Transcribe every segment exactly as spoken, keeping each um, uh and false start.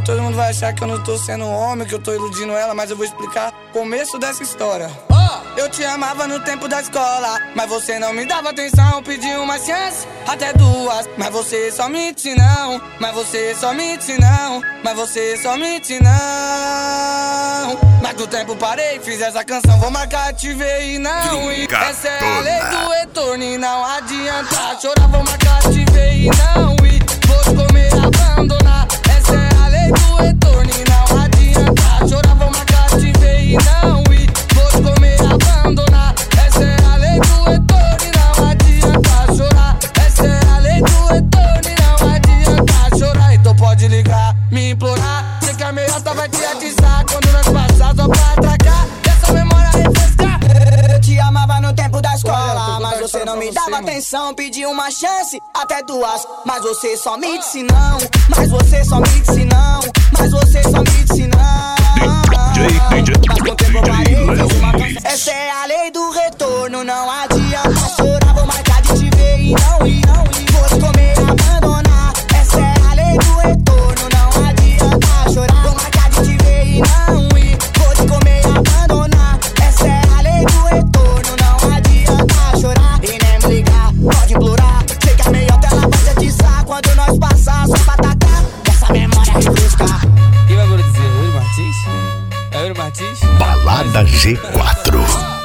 todo mundo vai achar que eu não tô sendo homem, que eu tô iludindo ela, mas eu vou explicar o começo dessa história. Eu te amava no tempo da escola, mas você não me dava atenção. Pedi uma chance, até duas, mas você só mente não. Mas você só mente não. Mas você só mente não. Mas com o tempo parei, fiz essa canção, vou marcar, te ver e não ir. Essa é a lei do retorno e não adianta chorar, vou marcar, te ver e não ir. Vou te comer, abandonar. Essa é a lei do retorno e não adianta chorar, vou marcar, te ver e não ir. Vou te comer, abandonar. Essa é a lei do retorno e não adianta chorar. Essa é a lei do retorno e não adianta chorar. Então pode ligar, me implorar. Sei que a meiota vai te atizar quando nós passar só pra atracar. Essa memória refrescar. Eu te amava no tempo da escola, mas você não me dava atenção. Pedi uma chance, até duas, mas você só me disse não. Mas você só me disse não. Mas você só me disse não. Mas com o tempo eu parei, fiz uma canção. Essa é a lei do retorno, não adianta chorar, vou marcar de te ver e não ir, não ir. Vou te comer, abandonar. Essa é a lei do retorno, não adianta chorar, vou marcar de te ver e não ir. Vou te comer, abandonar. Essa é a lei do retorno, não adianta chorar e nem me ligar, pode implorar. Sei que a meiota ela vai te atizar quando nós passar só pra atacar. Essa memória refrescar. Quem vai dizer? Yuri Martins? É Yuri Martins? Balada G quatro.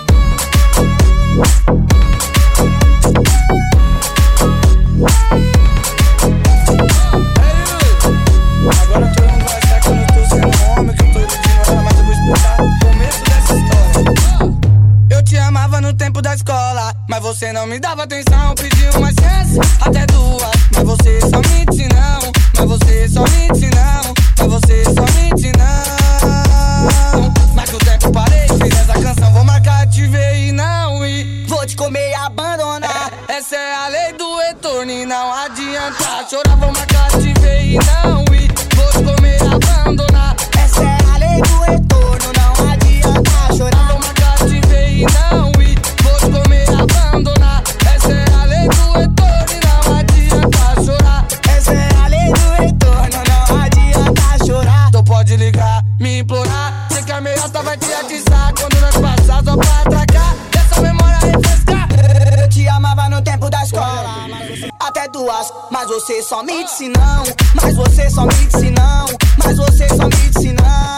Agora todo mundo vai achar que eu não tô sendo homem, que eu tô iludindo ela, mas eu vou explicar o começo dessa história. Eu te amava no tempo da escola, mas você não me dava atenção. Pedi uma chance, até duas, mas você só mente não. Mas você só mente não. Mas você só mente não. Mas com o tempo parei, fiz essa canção, vou marcar, te ver e não ir. Vou te comer e abandonar. Essa é a lei do retorno e não adianta chorar, vou marcar, te ver e não ir. Vou te comer, abandonar. Essa é a lei do retorno, não adianta chorar, vou marcar, te ver e não ir. Vou te comer, abandonar. Essa é a lei do retorno e não adianta chorar. Essa é a lei do retorno, não adianta chorar. Então pode ligar, me implorar. Sei que a meiota vai te atizar quando nós passar só pra atracar. Essa memória refrescar. Eu te amava no tempo da escola, até duas, mas você só me disse não. Mas você só me disse não. Mas você só me disse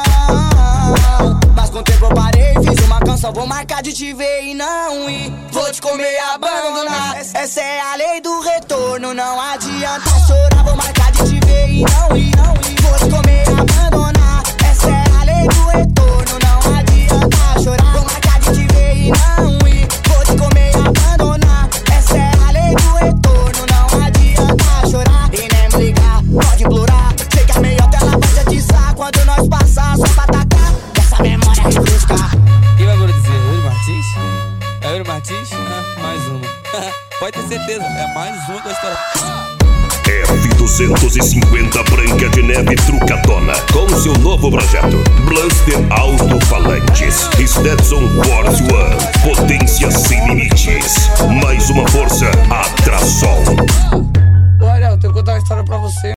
não. Mas com o tempo eu parei, fiz uma canção, vou marcar de te ver e não ir. Vou te comer e abandonar. Essa é a lei do retorno, não adianta chorar, vou marcar de te ver e não ir, não ir. Vou te comer e abandonar. Essa é a lei do retorno, não adianta chorar, vou marcar de te ver e não ir. Vou te comer e abandonar. Essa é a lei do retorno, não adianta chorar e nem me ligar, pode implorar. Sei que a meiota ela vai te atizar quando nós passar só pra atacar. Essa memória refrescar. Quem vai dizer? Yuri Martins? É Yuri Martins? Ah, mais uma. Pode ter certeza, é mais uma que eu estou. F duzentos e cinquenta Branca de Neve Trucadona, com seu novo projeto Blaster Alto-Falantes, Stetson Force One, potência sem limites. Mais uma força, Atrasol. Olha, eu tenho que contar uma história pra você.